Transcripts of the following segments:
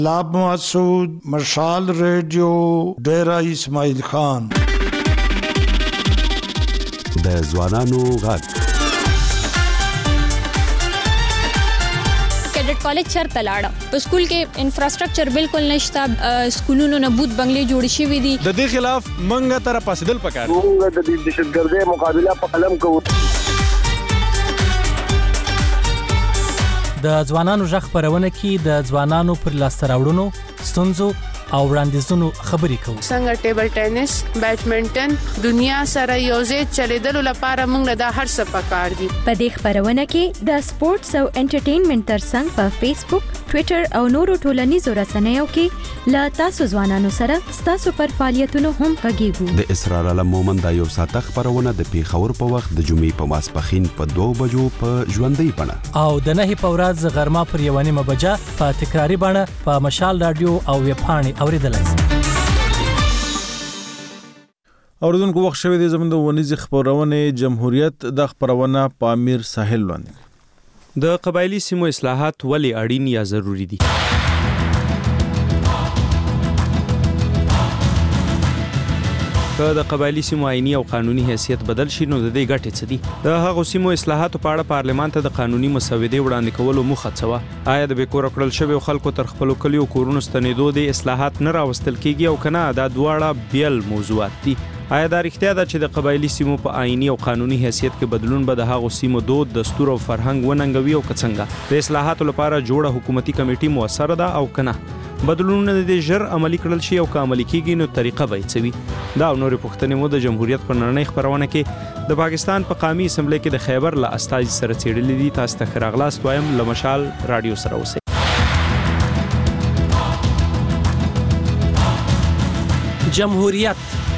لاب مسعود، مشال ریڈیو، ډیرا اسماعیل خان. د ځوانانو غږ. کیډټ کالج چرته لاړه. په سکول کې انفراستراکچر بالکل نشته، سکولونو نه بوت بنگلې جوړ شوې دي. د دې خلاف منګه تر پاسدل پکار. موږ د دهشتګردۍ مقابله په قلم کوو. د ځوانانو غږ خبرونه کې د ځوانانو پر لاسته راوړنو، ستونزو او وړاندیزونو خبرې کوو. څنګه ټیبل ټینس، بیډمنټن دنیا سره یوځای چلیدلو لپاره موږ له هر څه پکار دي. په دې خبرونه کې د سپورتس او انټرټینمنټ ترڅنګ په فیسبوک، ټوئیټر او نورو ټولنیزو رسنیو کې له تاسو ځوانانو سره تاسو پر فعالیتونو هم غږیږو. د اسرار علم مومند دا یو ساعت خبرونه د پیښور په وخت د جمعې په ماسپښین په 2 بجو په ژوندۍ بڼه او د 9 په ورځ غرمه پر 1:30 بجه په تکراری بڼه په مشال رادیو او ویبپاڼې اوریدلای شئ. اوردونکو وخت شوی دی زموږ د ونیز خبرونه جمهوریت د خبرونه پامیر ساحل لاندې. د قبایلی سیمو اصلاحات ولې اړین یا ضروری دي؟ که د قبایلی سیمو آئینی او قانوني حیثیت بدل شي نو د دې ګټې څه دي؟ د هغو سیمو اصلاحاتو په اړه پارلمان ته د قانوني مسودې وړاندې کولو موخه څه وه؟ آیا د بې کوره کړل شویو خلکو تر خپلو کلیو کورونو ستنېدو د اصلاحات نه راوستل کیږي او که نه دا دواړه بیل موضوعات دي؟ آیا دا رښتیا ده چې د قبایلی سیمو په آئینی او قانوني حیثیت کې بدلون به د هغو سیمو دود، دستور او فرهنګ وننګوي او که څنګه؟ د اصلاحاتو لپاره جوړه حکومتي کمیټه موثره ده او که نه؟ بدلونونه د ژر عملی کړل شي او که عملی کیږي نو طریقه به یې څه وي؟ دا او نورې پوښتنې مو د جمهوریت په نړۍ خبرونه کې د پاکستان په قومي اسمبلی کې د خیبر له استازي سره څېړلې دي. تاسو ته ښه راغلاست وایم. له مشال رادیو سره اوسئ. جمهوریت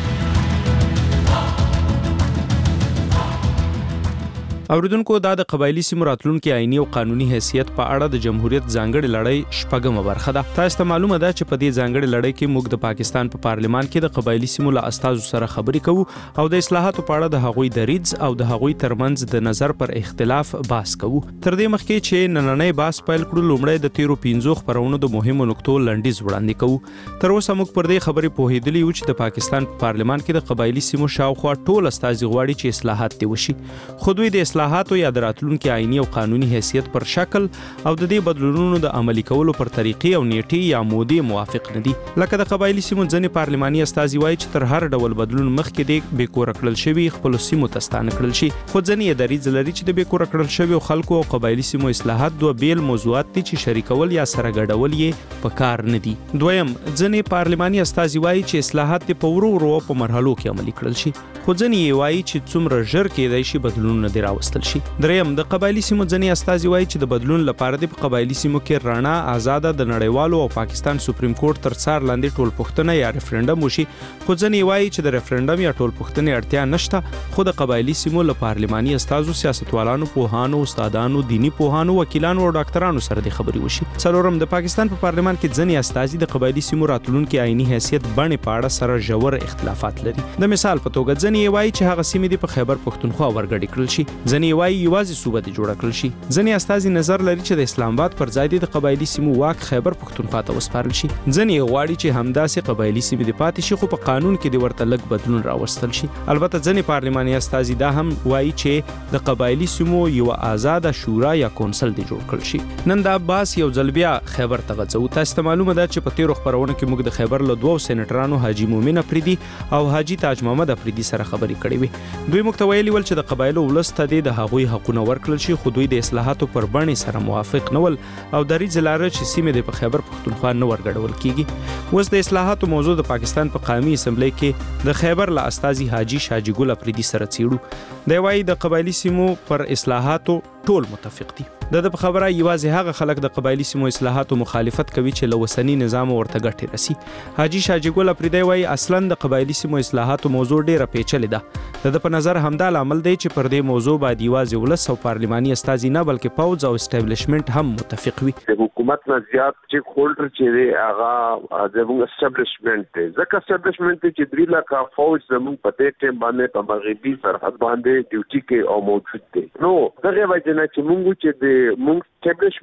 اوریدونکو دا د قبایلی سیمو راتلونکي آئینی او قانوني حیثیت په اړه د جمهوریت ځانګړې لړۍ شپږمه برخه ده. تاسو ته معلومه ده چې په دې ځانګړې لړۍ کې موږ د پاکستان په پارلمان کې د قبایلی سیمو له استازو سره خبرې کوو او د اصلاحاتو په اړه د هغوی دریځ او د هغوی ترمنځ د نظر پر اختلاف بحث کوو. تر دې مخکې چې نننۍ بحث پیل کړو، لومړی د تیرو 15 خبرونو د مهمو نکتو لنډیز وړاندې کوو. تر اوسه موږ پر دې خبرې پوهېدلي یو چې د پاکستان په پارلمان کې د قبایلی سیمو شاوخوا ټول استازي غواړي چې اصلاحات دې وشي، خو دوی د اصلاحاتو یا د راتلونکي آئینی او قانوني حیثیت پر شکل او د دې بدلونونو د عملي کولو پر طریقې او نیټې یا مودې موافق نه دي. لکه د قبایلی سیمو ځینې پارلماني استازي وایي چې تر هر ډول بدلون مخکې د بې کوره کړل شوي خپلو سیمو ته ستانه کړل شي، خو ځینې یې دریځ لري چې د بې کوره کړل شویو خلکو او قبایلی سیمو اصلاحات دوه بیل موضوعات دي چې شریکول یا سره ګډول یې په کار نه دي. دویم، ځینې پارلماني استازي وایي چې اصلاحات په ورو ورو په مرحلو کې عملي کړل شي، خو ځینې یې وایي چې څومره ژر کېدای شي بدلونونه دې راوستل شي. دریم، د قبایلی سیمو ځینې استازي وایي چې د بدلون لپاره د قبایلی سیمو کې رڼا، آزاده، د نړیوالو او پاکستان سپریم کورټ تر څار لاندې ټولپوښتنه یا ریفرنډم وشي، خو ځینې وایي چې د ریفرنډم یا ټولپوښتنې اړتیا نشته، خو د قبایلی سیمو له پارلماني استازو، سیاستوالانو، پوهانو، استادانو، دینی پوهانو، وکیلانو او ډاکټرانو سره د خبرې وشي. څلورم، د پاکستان په پارلمان کې ځینې استازي د قبایلی سیمو راتلونکي آئینی حیثیت بڼې په اړه سره ژور اختلافات لري. د مثال په توګه ځینې وایي چې هغه سیمې د په خیبر پښتونخوا ورګډې کړل شي، ځینې وایي یوازې صوبه دې جوړه کړل شي، ځینې استازي نظر لري چې د اسلام آباد پر ځای د قبایلی سیمو واک خیبر پښتونخوا ته وسپارل شي، ځینې غواړي چې همداسې قبایلی سیمې د پاتې شي خو په قانون کې د ورته لږ بدلون راوستل شي. البته ځینې پارلماني استازي دا هم وایي چې د قبایلی سیمو یو آزاده شورا یا کونسل دې جوړ کړل شي. نن دا باس یو ځل بیا خیبر ته غځو. تاسو ته معلومه ده چې په تیرو خبرونو کې موږ د خیبر له دوو سېنیټرانو حاجي مومن افریدي او حاجي تاج محمد افریدي سره خبرې کړې وې. دوی موږ ته ویلي ول چې د قبایلو ولس ته د هغوی حقونه ورکړل شي، خو دوی د اصلاحاتو پر بڼې سره موافق نه ول او دریځ لاره چې سیمې د په خیبر پښتونخوا نه ورګډول کیږي. اوس د اصلاحاتو موضوع د پاکستان په قومي اسمبلی کې د خیبر له استازي حاجي شاجي ګل افریدي سره څېړو. دی وایي د قبایلی سیمو پر اصلاحاتو ټول متفق دي. د خبره یوازې هغه خلک د قبایلی سیمو اصلاحاتو مخالفت کوي چې له وسنی نظام ورته ګټې رسي. حاجي شاجي ګل افریدي وایي اصلاً د قبایلی سیمو اصلاحاتو موضوع ډیره پیچلې ده. د په نظر همدا لامل دی چې پر دې موضوع باید یوازې ولس او پارلماني استازي نه بلکې پوځ او اسټابلیشمنټ هم متفق وي. د حکومت نه زیات چې هولډر چې دی هغه زموږ اسټابلیشمنټ دی، ځکه اسټابلیشمنټ چې 3 لک فوج زموږ په دې ټیم باندې په مغربي سرحد باندې ډیوټي کې او موجود دی. نو دغه وجه نه چې موږ چې د موږ اسټابلیشمنټ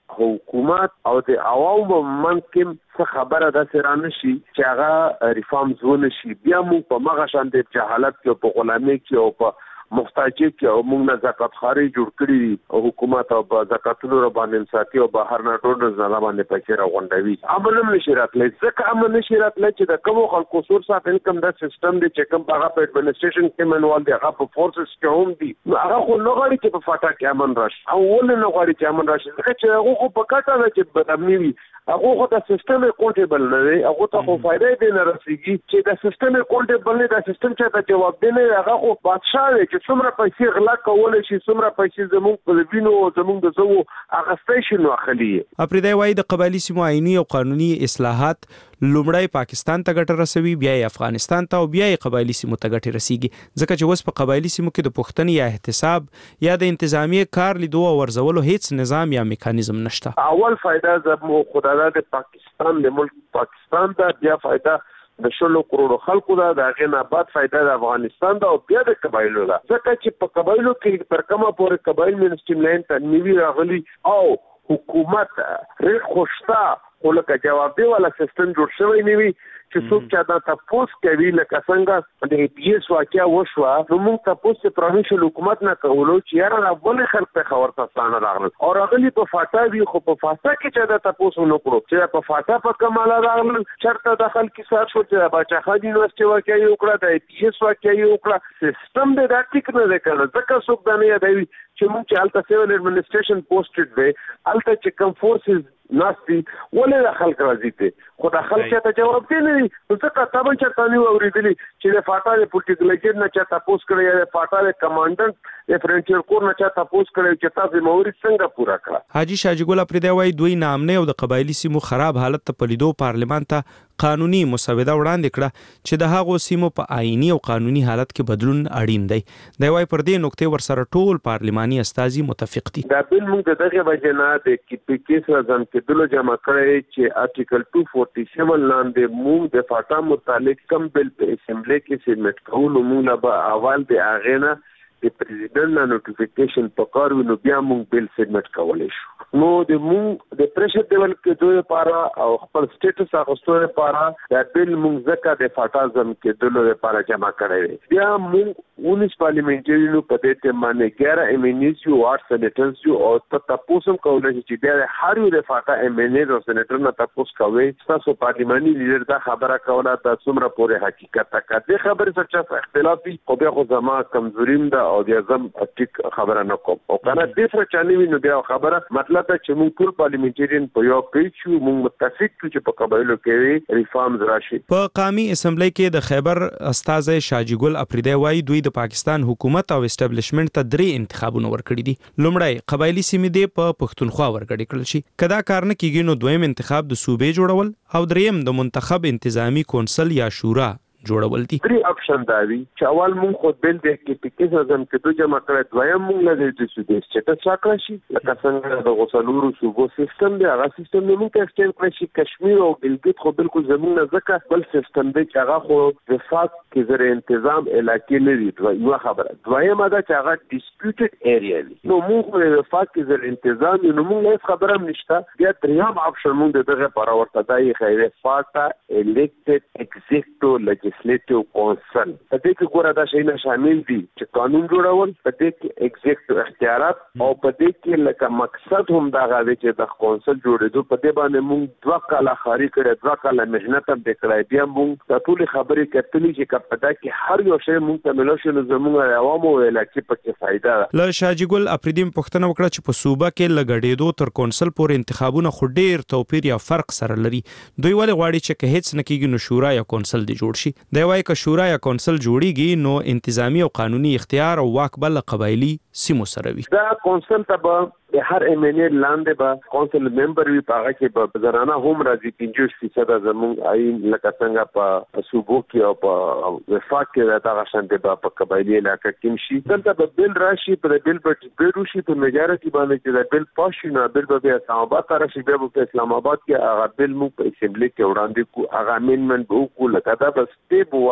حکومت او د عوامو منکم څه خبره ده سره شي چې هغه ریفارمز ونه شي بیا موږ په مغه شان د جهالت کې په غلامۍ کې او په محتاجی کې او موږ نه زکات خاري جوړ کړی او حکومت او په زکاتونو را باندې ساتي او بهر نه ډونرز نه باندې پیسې راغونډوي امن نشي راتلی ځکه امن نشي راتلی چې د کوم خلکو سورس اف انکم د سیستم دی چې کوم هغه په اډمنسټریشن کې منوال دی هغه په فورسز کې هم دي هغه خو نه غواړي چې په فاټا کې امن راشي او ول نه غواړي چې امن راشي ځکه چې هغه خو په کاټه نه چې بدامني وي هغه خو د سیستم اکاونټیبل نه دی هغه ته خو فائدې دی نه رسیږي چې د سیستم اکاونټیبل نه د سیستم چې ته جواب دی نه هغه خو بادشاہ دی چې څومره پیسې غلا کولای شي څومره پیسې زموږ په وینو زموږ د زو اغستې شنو اخلي اپریدای وای د قبایلی سیمو آئینی او قانوني اصلاحات لومړی پاکستان ته ګټه رسوي بیا افغانستان ته او بیا قبایلی سیمو ته ګټه رسیږي ځکه چې وس په قبایلی سیمو کې د پښتني یا احتساب یا د انتظامی کار لیدو او ورزولو هیڅ نظام یا میکانیزم نشته اول فائدہ زمو خدای د پاکستان د ملک پاکستان ته بیا فائدہ د 16 کروڑ خلکو دا دغه نه بعد فائدہ د افغانستان دا او بیا د قبایلو دا ځکه چې په قبایلو کې پر کومه پورې قبایل منسټیم لاین ته نیوی راغلي او حکومت ری خوشتا ولکه جواب دی ولا سیستم جوړ شوی نیوی چې څوک چې دا تاسو کوي لکه څنګه د پی ایس واقعیا وشوه نو موږ تاسو پروینشل حکومت نه کولو چې یاره لا بل خلک په خبرته ستانه راغله او راغلي په فاټا وی خو په فاټا کې چې دا تاسو نو کړو چې په فاټا په کماله راغله چرته داخل کې سات شو چې بچا خان یونیورسيټي واقعیا یو کړه د پی ایس واقعیا یو کړه سیستم د ټیک نه وکړه ځکه څوک دا نه دی چې موږ چې الته سیول اډمنسټریشن پوسټډ وي الته چې کم فورسز ناسي ولې خلک راځي ته خو د خلک ته جواب دی نه ځکه تاسو چې تاسو اوریدلی چې د فاټا د پولیټیکل لیډر نه چې تاسو کړی یا فاټا د کمانډنټ د فرنټیر کور نه چې تاسو کړی چې تاسو موري څنګه پورا کړه حاجی شاجګل اپریدای وای دوی نامنه او د قبایلی سیمو خراب حالت ته پلیدو پارلمان ته قانوني مسوده وړاندې کړه چې د هغو سیمو په آئینی او قانوني حالت کې بدلون اړین دی د وای پر دې نقطې ورسره ټول پارلماني استازي متفق دي دا بل موږ دغه وجنه د کیپیکیس راځم چې دلو جمع کړی چې آرټیکل 247 لاندې موږ د فاټا متعلق کم بل په اسمبلی کې سبمټ کوو موږ به اول د اغینه د پریزیدنت نه نوټیفیکیشن پکار ونو بیا موږ بل سبمټ کولای شو نو د موږ د پریشر لیول کې دوی لپاره او خپل سټیټس اغوستو لپاره د بل موږ ځکه د فاټا زم کې دلو لپاره جمع کړی بیا موږ 19 پارلیمنټریانو په دې ته باندې 11 امینیز یو 8 سېنیټرز یو او تاسو کولای شئ چې بیا هر یو د فاټا امینیز او سېنیټر نه تاسو کوي تاسو پارلیماني لیډر دا خبره کوله تاسو څومره پورې حقیقت تکا دې خبره سره اختلاف وي او بیا خو زما کمزوریم ده او د اعظم ټیک خبره نه کوم او کنه دې سره چاني وینو بیا خبره مطلب ته چې موږ ټول پارلیمنټریان په یو پیچ موږ متفق چې په قبایلو کې ریفارمز راشي په قومي اسمبلی کې د خیبر استاد شاجګل اپریدای وای دوی د پاکستان حکومت او اسټابلیشمنت ته 3 انتخابونه ورکړي دي لومړی قبایلی سیمې دی په پښتونخوا ورګړي کړل شي کدا کار نه کیږي نو دویم انتخاب د صوبې جوړول او دریم د منتخب انتظامی کونسل یا شورا جوړول دي 3 اپشن دا وی چې اول مونږ خو بل د کیپیکیز اعظم کې دوه جمع کړی دویم مونږ له دې چې سټیټس راکړی شي لکه څنګه د غوسلورو صوبو سیستم دی هغه سیستم مونږ ته ایکسټند کړی شي کشمیر او ګلګت خو بالکل زموږ نه ځکه بل سیستم دی چې هغه خو د فاک کې زره تنظیم علاقې لري یو خبره دویم دا چې هغه ډیسپیوټډ ایریا دی نو مونږ د فاک کې زره تنظیم نو مونږ هیڅ خبره هم نشته بیا دریم اپشن مونږ دغه پر ورته دی خیره فاکا الیکټډ ایگزیکټیو لیجسلیټیو کونسل په دې کې ګوره دا شی نه شامل دي چې قانون جوړول په دې کې ایگزیکټیو اختیارات او په دې کې لکه مقصد هم دا غوړي چې د کونسل جوړېدو په دې باندې موږ 2 کاله خاري کړې 2 کاله مهنت هم وکړای بیا موږ د ټول خبرې کتلې چې کپدا کې هر یو شی موږ ته ملوشن زموږ عوامو علاقې پکې فائدہ ل شاجګل اپریدیم پښتنه وکړه چې په صوبه کې لګړېدو تر کونسل پورې انتخابونه خو ډېر توپیر یا فرق سره لري دوی ولې غواړي چې هیڅ نه کیږي نو شورا یا کونسل دی جوړ شي دی وایي که شورا یا کونسل جوړیږي نو انتظامی او قانوني اختیار او واک بل قبایلی سیمو سره وي دا کونسل ته د هر ایمنی لاندې به کونسل ممبر وي پاره کې به زنانه هم راځي 50% زموږ آئین لکه څنګه په صوبو کې او په وفاق کې دا غشنده په قبایلی علاقې کې شي دلته به بل راشي په بل په بیروشي په میجارتي باندې چې د بل پاشینه بل به اسلام آباد ته راشي په اسلام آباد کې هغه بل مو په اسمبلی کې وړاندې کو هغه امندمنت وکړو لکه دا بس ته بوای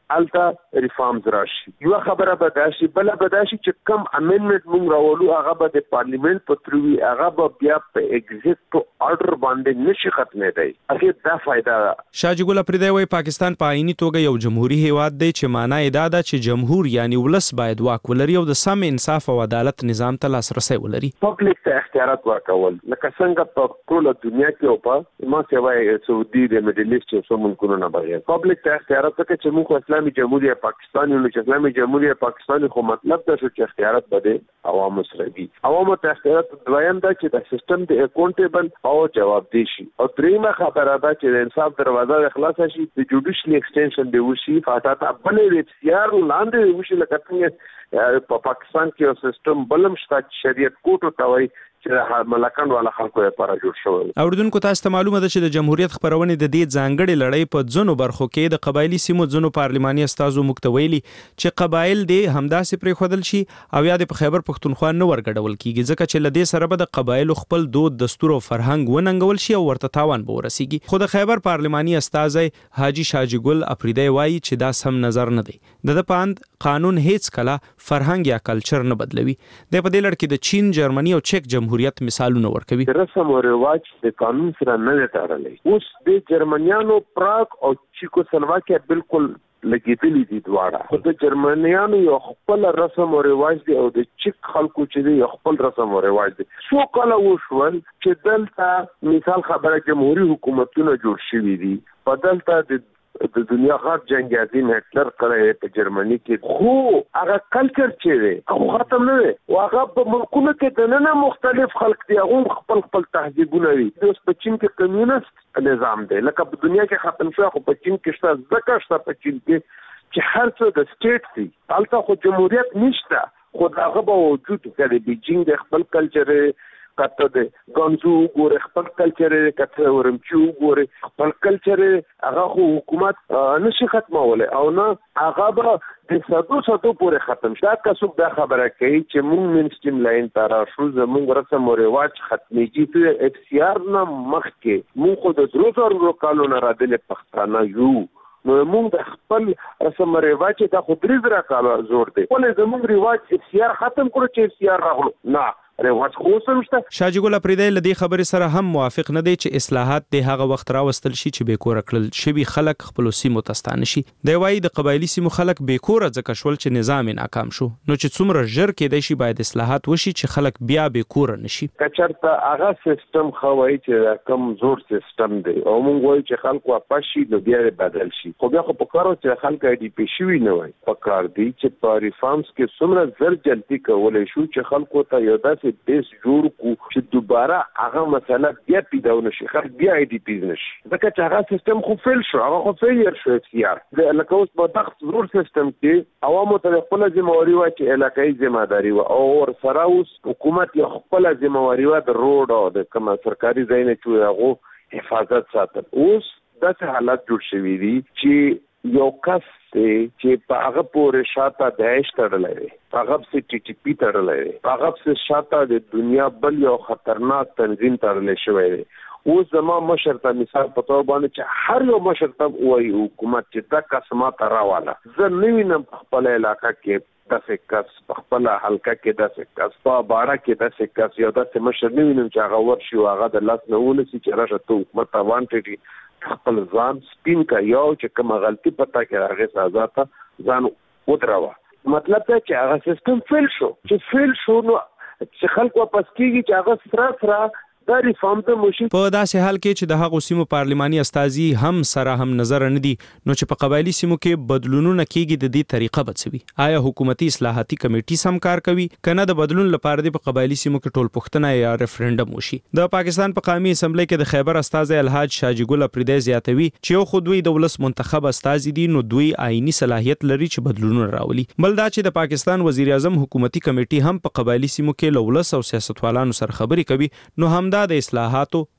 الته ریفارمز راشي. یو خبره به داسي بل به داسي چې کم امندمنت موږ راولو هغه به د پارلیمنت په تروي هغه به بیا په ایگزیکټو آرډر باندې نشي ختمېدای. هغه دا فائدہ. شاجي ګل پردی وای پاکستان په آئینی توګه یو جمهوریت هیواد دی چې معنا یې دا ده چې جمهور یعنی ولس باید واک ولري او د سم انصاف او عدالت نظام ته لاسرسي ولري. پبلک ته اختیارات ورکول لکه څنګه په ټول دنیا کې او په ما سیوای سعودي د میډل ایست او څو ملکونو نه بغیر پبلک ته اختیارات ورکړي چې موږ اسلامي جمهوریت پاکستان یو چې اسلامي جمهوریت پاکستان خو مطلب دا چې اختیارات بده عوامو سره دي. عوامو ته اختیارات دویم دا چې د سیستم د اکاونټیبل او جوابدهي شي او دریمه خبره دا چې د انصاف دروازه خلاص شي د جوډیشل ایکسټنشن دی وشي فاتحه بلې اختیار لاندې وشي لکه څنګه په پاکستان کې یو سیستم بلم شته شریعت کوټ توای چې ملکان والا خلکو لپاره جوړ شوی. اوریدونکو تاسو ته معلومه ده چې د جمهوریت خبرونه د دې ځانګړي لړۍ په ځینو برخو کې د قبایلی سیمو ځینو پارلماني استازو مکتویلي چې قبایل دې همداسې پرې خودل شي او یا د خیبر پښتونخوا نه ورګډول کیږي ځکه چې لدې سره به د قبایلو خپل دود دستور او فرهنګ وننګول شي او ورته تاوان به ورسیږي. خو د خیبر پارلماني استازي حاجی شاجي ګل اپریدی وایي چې دا سم نظر نه دی. د پاند قانون هیڅ کله فرهنګ یا کلچر نه بدلوي. د په دې لړ کې د چین، جرمني او چک جمهوریت مثالونه ورکوي. رسم او رواج د قانون سره نه تړلې. اوس د جرمنیانو پراګ او چیکوسلواکیا بالکل لګیدلی دي دواړه. خو د جرمنیانو یو خپل رسم او رواج دی او د چک خلکو چې دی یو خپل رسم او رواج دی. څو کله وشول چې دلته مثال خبره جمهوریت حکومتونه جوړ شوي دي. په دلته د دنیا غټ جنگ عظیم هټلر کړی په جرمني کې خو هغه کلچر چې دی هغه ختم نه دی او هغه په ملکونو کې د نه مختلف خلک دي هغه خپل تهذیبونه دي. اوس په چین کې کمیونست نظام دی لکه په دنیا کې ختم شو خو په چین کې شته ځکه شته په چین کې چې هر څه د سټیټ دی هلته خو جمهوریت نشته خو هغه به وجود کوي. بیجینګ د خپل کلچر کته د ګانزو ګور خپل کلچر کته ورمچو ګور خپل کلچر هغه حکومت نشي ختموله او نه هغه به د ساتو پورې ختم شي. دا څوک دا خبره کوي چې موږ مینستریم لاین تر شو زموږ رسم او رواج ختميږي په اف سی آر نه مخکې موږ خو د 3000 کالو نه رادل پښتانه یو نو موږ د خپل رسم او رواج ته خو 3000 کالو زور دی ولې زموږ رواج اف سی آر ختم کړو چې اف سی آر راغلو نه رواج خو سمشته. شاجي ګل پردی لدی خبرې سره هم موافق نه دی چې اصلاحات د هغه وخت راوستل شي چې بیکور کړل شوی خلک خپل سیمو تستانه شي. دی وایي د قبایلی سیمو خلک بیکور ځکه شول چې نظام ناکام شو نو چې څومره ژر کېدای شي باید اصلاحات وشي چې خلک بیا بیکور نشي. کچرته هغه سیستم خوای چې کم زور سیستم دی او موږ وایو چې خلک واپس شي نو بیا بدل شي خو بیا خو په کارو چې خلک دی پېښوي نه وای په کار دی چې په ریفارمز کې څومره زر جلدی کولای شو چې خلکو ته یو داسې بیس جوړ کو چې دوباره هغه مسله بیا پیدا ونشي خلک بیا ای ډی پیز نشي ځکه چې هغه سیستم خو فیل شو هغه خو فیلیر شو اختیار د لکه اوس په دغه زور سیستم کې عوامو ته خپل ذمہواری وا چې علاقائی ذمہداري وا او سره اوس حکومت یې خپل ذمہواری وا د روډ او د کوم سرکاري ځای نه چې هغه حفاظت ساتل. اوس داسې حالات جوړ شوي دي چې یو کس چې په هغه پورې شاته داعش تړلی دی هغه سي ټي ټي پی تړلی دی هغه سي شاته د دنیا بل یو خطرناک تنظیم تړلی شوی دی. اوس زما مشر ته مثال په توګه باندې چې هر یو مشر ته وایي حکومت چې دا قسمه راواله زه نه وینم خپل علاقه کې داسې کس په خپل حلقه کې داسې کس په باړه کې داسې کس یا داسې مشر نه وینم چې هغه ورشي او هغه د لاس نه ونیسي چې راشه ته حکومت وانټډي خپل ځان سپین کا یو چې کوم غلطي پتا کې هغه سزا ته ځان ودراوه. مطلب دا چې هغه سیستم فیل شو چې فیل شو نو چې خلک واپس کیږي چې هغه سره دا ریفارم ته مشي. په داسې حال کې چې د هغو سیمو پارلماني استازي هم سره هم نظر نه دي نو چې په قبایلی سیمو کې بدلونونه کیږي د دې طریقه بڅوي. آیا حکومتي اصلاحاتي کمیټي سم کار کوي کنه د بدلون لپاره د قبایلی سیمو کې ټول پښتنه یا ریفرندم وشي؟ د پاکستان په قومي اسمبلی کې د خیبر استازي الحاج شاجي ګل پردی زیاتوي چې یو خو دوی د ولس منتخب استازي دي نو دوی آئینی صلاحیت لري چې بدلونونه راولي. بل دا چې د پاکستان وزیر اعظم حکومتي کمیټي هم په قبایلی سیمو کې له ولس او سیاستوالانو سره خبرې کوي نو هم د اصلاحاتو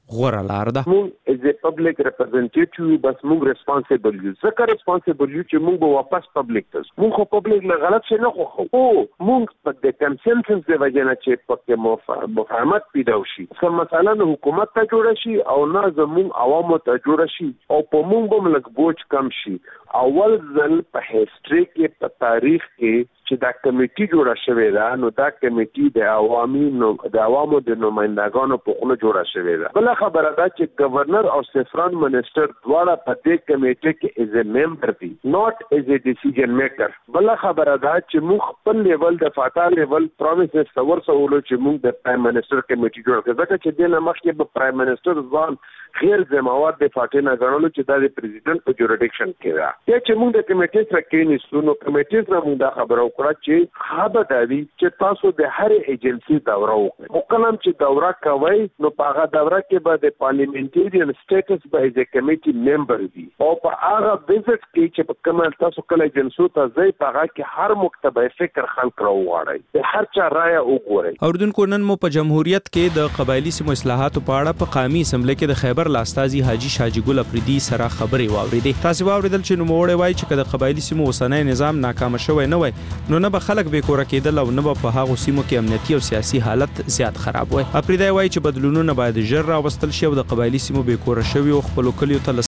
غوره لار ده. مونږ از ا پبلک ریپرزنټیټیو بس مونږ ریسپانسیبل یو ځکه ریسپانسیبل یو چې مونږ به واپس پبلک ته مونږ خو پبلک له غلط شي نه خوښو او مونږ په د کنسنسس د وجه نه چې پکې مفاهمت پیدا شي څه مثلا حکومت ته جوړ شي او نه زموږ عوامو ته جوړ شي او په مونږ به لږ بوج کم شي. اول ځل په هیستوري کې په تاریخ کې چې دا کمیټي جوړه شوې ده نو دا کمیټي د عوامو د نمائندګانو په خله جوړه شوې ده. بل خبره ده چې گورنر او سفران منسٹر دواړه په دې کمیټي کې از ا ممبر دي ناٹ از ا ډیسیژن میکر. بل خبره ده چې موږ خپل لیول د فاتا لیول پروینس سور سوالو چې موږ د پرایم منسٹر کمیټي جوړ کړه ځکه چې د مخکې په پرایم منسٹر ځوان غیر ذمہوار د فاټینا غنولو چې د پریزیدنت په جوړډیکشن کې ده. چې موږ د کمیټې سره کې نشو نو کمیټې سره موږ دا خبره وکړه چې خبره ده چې تاسو د هر ایجنسی دوره وکړئ. وکړم چې دوره کوي نو په هغه دوره کې به د پارلیمنټریان سټیټس به د کمیټې ممبر وي او په هغه وزټ کې چې په کومه تاسو کله ایجنسو ته ځي په هغه کې هر مکتبه فکر خلک راوړي د هر چا رائے وګورئ. اوردونکو نن مو په جمهوریت کې د قبایلی سیمو اصلاحاتو په اړه په قومي اسمبلی کې د خیبر لاستازي حاجی شاجی ګل افریدي سره خبرې واوریدې. تاسو واوریدل چې نوموړی وایي چې د قبایلی سیمو اوسنی نظام ناکام شوی نه وای نو نه به خلک بې کوره کېدل او نه به په هغو سیمو کې امنیتي او سیاسي حالت زیات خراب وای. افریدي وایي چې بدلونونه باید ژر راوستل شي او د قبایلی سیمو بې کوره شوي او خپلو کلیو ته